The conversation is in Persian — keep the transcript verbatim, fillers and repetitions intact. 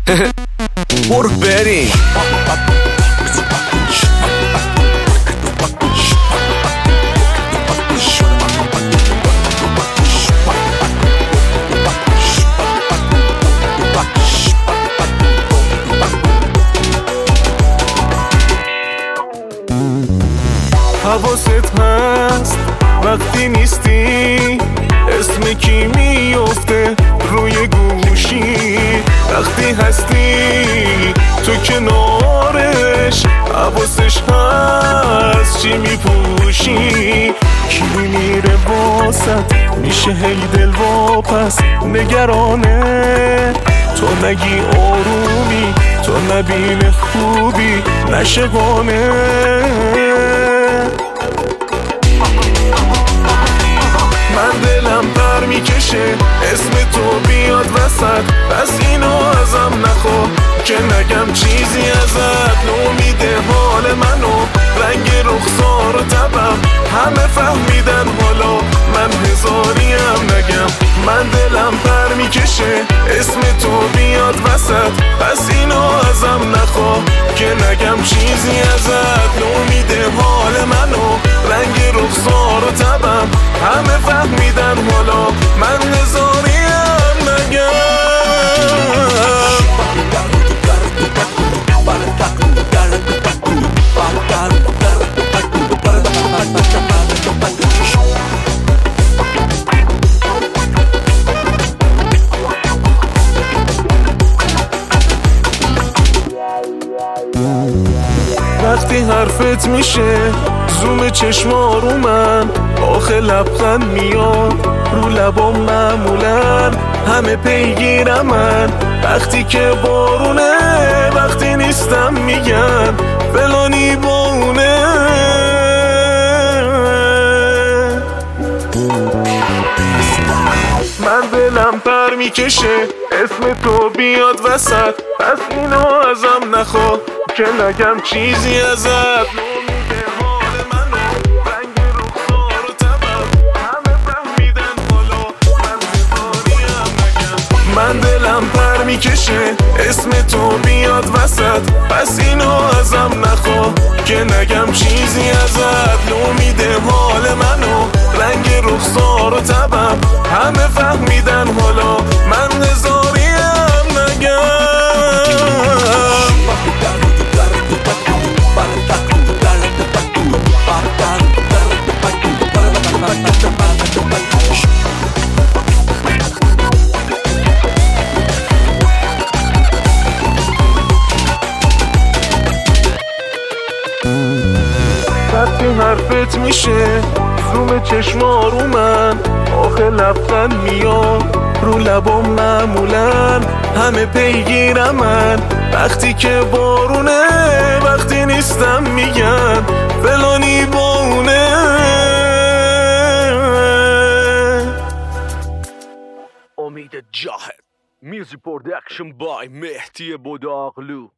برو بریم. حواست هست وقتی نیستی اسم کی میفته روی گوشی، وقتی هستی تو کنارش حواسش هست چی میپوشی. کی میره واسط میشه هی دل واپس نگرانه، تو نگی آرومی تو نبین خوبی نشگانه. من دلم پر میکشه اسم تو بیاد وسط، پس اینو ازم نخوا که نگم چیزی ازت. نومیده حال منو رنگ رخسار و تبم همه فهمیدن حالا من هزاریم نگم. من دلم پر میکشه اسم تو بیاد وسط، پس اینو ازم نخوا که نگم چیزی ازت. نومیده حال منو رنگ رخسار و تبم همه فهمیدن حالا من هزاریم نگم. وقتی حرفت میشه زوم چشما رو من، آخه لبخند میاد رو لبام معمولا همه پیگیرم من. وقتی که بارونه وقتی نیستم میگن فلانی بونه. من دلم پر میکشه اسم تو بیاد وسط، پس اینو ازم نخوا که نگم چیزی ازت. نومیده حال منو رنگ رخسار و تبم همه فهمیدن حالا من هزاریم نگم. من دلم پر میکشه اسم تو بیاد وسط، پس اینو ازم نخوا که نگم چیزی ازت. نومیده حال منو رنگ رخسار و تبم همه فهمیدن حالا من هزاریم نگم. وقتی حرفت میشه زوم چشما رو من، آخه لبخند میاد رو لبام معمولا همه پیگیرم من. وقتی که بارونه وقتی نیستم میگن فلانی بونه. امید جاهد، میوزیک پرودکشن بای مهدی بوداغلو.